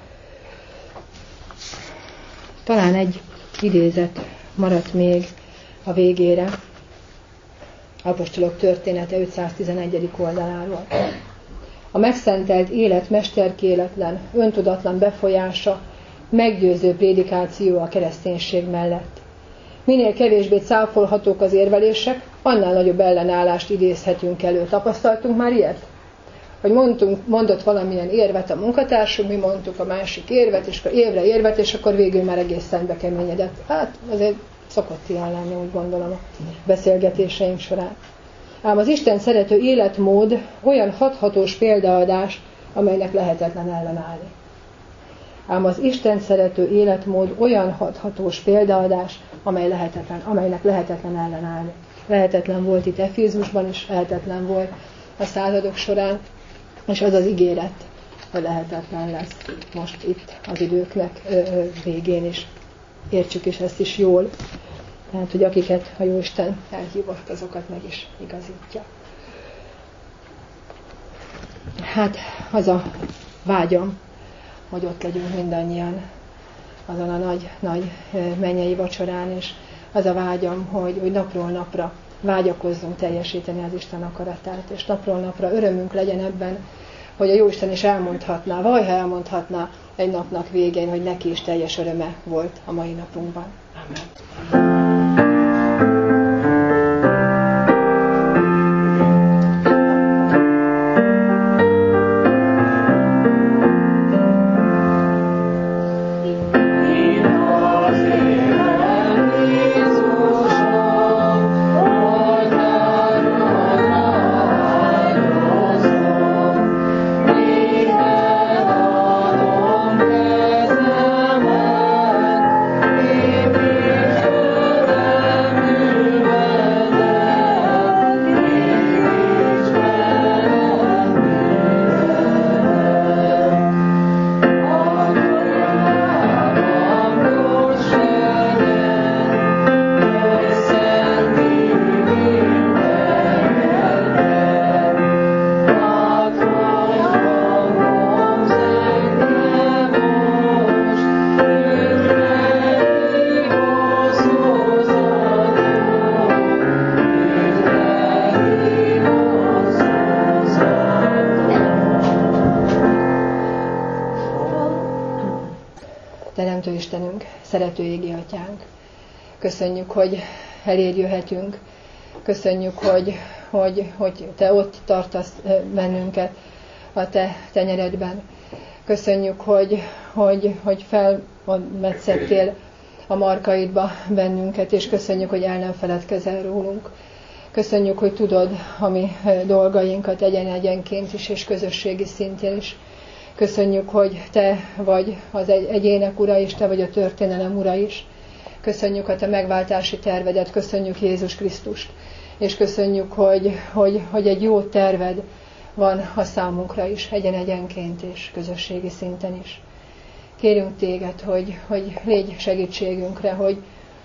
[SPEAKER 1] Talán egy idézet maradt még a végére, Apostolok története ötszáztizenegyedik oldaláról. A megszentelt élet mesterkéletlen, öntudatlan befolyása, meggyőző prédikáció a kereszténység mellett. Minél kevésbé cáfolhatók az érvelések, annál nagyobb ellenállást idézhetünk elő. Tapasztaltunk már ilyet? Hogy mondtunk, mondott valamilyen érvet a munkatársunk, mi mondtuk a másik érvet, és akkor évre érvet, és akkor végül már egészen bekeményedett. Hát azért szokott ilyen lenni, úgy gondolom, a beszélgetéseink során. Ám az Isten szerető életmód olyan hathatós példaadás, amelynek lehetetlen ellenállni. Ám az Isten szerető életmód olyan hathatós példaadás, amely lehetetlen, amelynek lehetetlen ellenállni. Lehetetlen volt itt Efézusban is, lehetetlen volt a századok során, és az az ígéret, hogy lehetetlen lesz most itt az időknek végén is. Értsük is ezt is jól. Tehát, hogy akiket a Jóisten elhívott, azokat meg is igazítja. Hát az a vágyam, hogy ott legyünk mindannyian azon a nagy, nagy mennyei vacsorán, és az a vágyam, hogy, hogy napról napra vágyakozzunk teljesíteni az Isten akaratát, és napról napra örömünk legyen ebben, hogy a Jóisten is elmondhatná, vagy ha elmondhatná egy napnak végén, hogy neki is teljes öröme volt a mai napunkban. Amen. Teremtő Istenünk, szerető égi atyánk, köszönjük, hogy eléd jöhetünk, köszönjük, hogy, hogy, hogy te ott tartasz bennünket a te tenyeredben. Köszönjük, hogy, hogy, hogy felmetszettél a markaidba bennünket, és köszönjük, hogy el nem feledkezel rólunk. Köszönjük, hogy tudod a mi dolgainkat egyen-egyenként is, és közösségi szintén is. Köszönjük, hogy te vagy az egyének ura, és te vagy a történelem ura is. Köszönjük a te megváltási tervedet, köszönjük Jézus Krisztust, és köszönjük, hogy, hogy, hogy egy jó terved van a számunkra is, egyen-egyenként és közösségi szinten is. Kérünk téged, hogy, hogy légy segítségünkre, hogy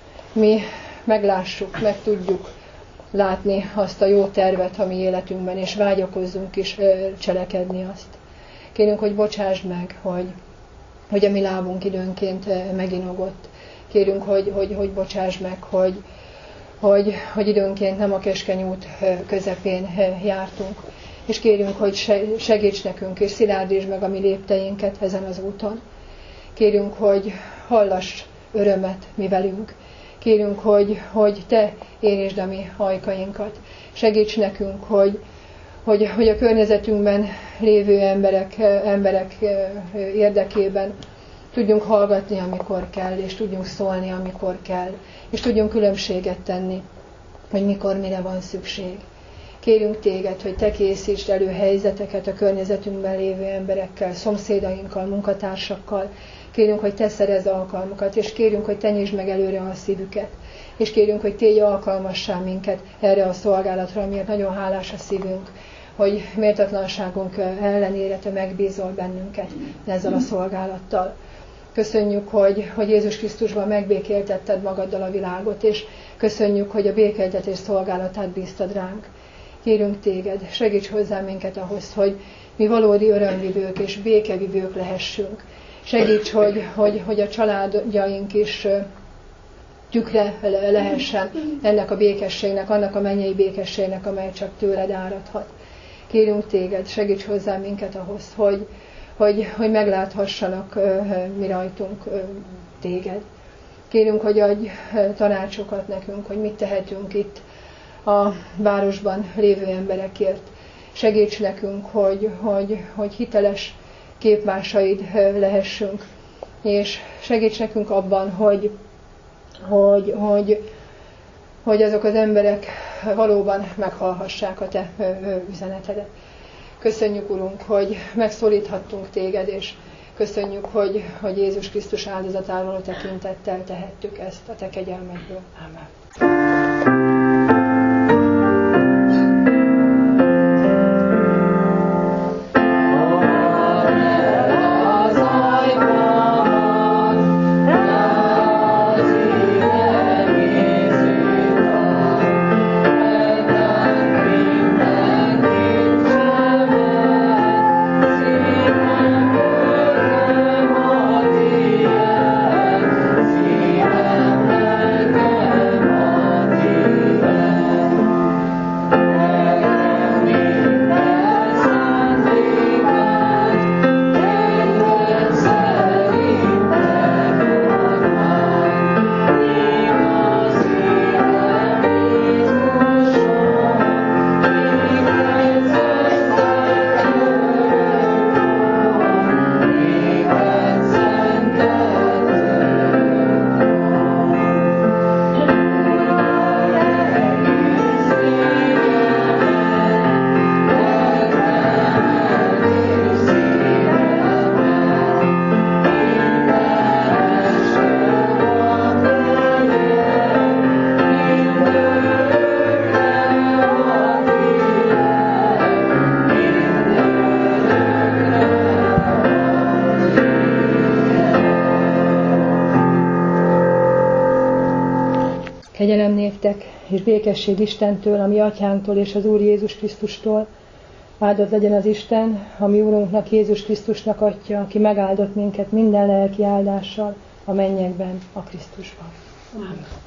[SPEAKER 1] mi meglássuk, meg tudjuk látni azt a jó tervet a mi életünkben, és vágyakozzunk is cselekedni azt. Kérünk, hogy bocsásd meg, hogy, hogy a mi lábunk időnként meginogott. Kérünk, hogy, hogy, hogy bocsásd meg, hogy, hogy, hogy időnként nem a keskeny út közepén jártunk. És kérjünk, hogy segíts nekünk, és szilárdítsd meg a mi lépteinket ezen az úton. Kérjünk, hogy hallass örömet mi velünk. Kérjünk, hogy, hogy te érintsd a mi ajkainkat. Segíts nekünk, hogy, hogy, hogy a környezetünkben lévő emberek, emberek érdekében tudjunk hallgatni, amikor kell, és tudjunk szólni, amikor kell, és tudjunk különbséget tenni, hogy mikor mire van szükség. Kérünk téged, hogy te készítsd elő helyzeteket a környezetünkben lévő emberekkel, szomszédainkkal, munkatársakkal. Kérünk, hogy te szerezd alkalmukat, és kérünk, hogy te nyisd meg előre a szívüket. És kérünk, hogy tégy alkalmassá minket erre a szolgálatra, amiért nagyon hálás a szívünk, hogy méltatlanságunk ellenére te megbízol bennünket ezzel a szolgálattal. Köszönjük, hogy, hogy Jézus Krisztusban megbékéltetted magaddal a világot, és köszönjük, hogy a békéltetés szolgálatát bíztad ránk. Kérünk téged, segíts hozzá minket ahhoz, hogy mi valódi örömvivők és békevivők lehessünk. Segíts, hogy, hogy, hogy a családjaink is tükre lehessen ennek a békességnek, annak a mennyei békességnek, amely csak tőled áradhat. Kérünk téged, segíts hozzá minket ahhoz, hogy, hogy, hogy megláthassanak mi rajtunk téged. Kérünk, hogy adj tanácsokat nekünk, hogy mit tehetünk itt a városban lévő emberekért. Segíts nekünk, hogy, hogy, hogy hiteles képmásaid lehessünk, és segíts nekünk abban, hogy, hogy, hogy, hogy azok az emberek valóban meghallhassák a te üzenetedet. Köszönjük, Urunk, hogy megszólíthattunk téged, és köszönjük, hogy, hogy Jézus Krisztus áldozatáról a tekintettel tehettük ezt a te kegyelmedből. Amen. Kegyelem néktek, és békesség Istentől, a mi atyánktól és az Úr Jézus Krisztustól. Áldott legyen az Isten, a mi Úrunknak, Jézus Krisztusnak Atya, aki megáldott minket minden lelki áldással a mennyekben, a Krisztusban. Amen.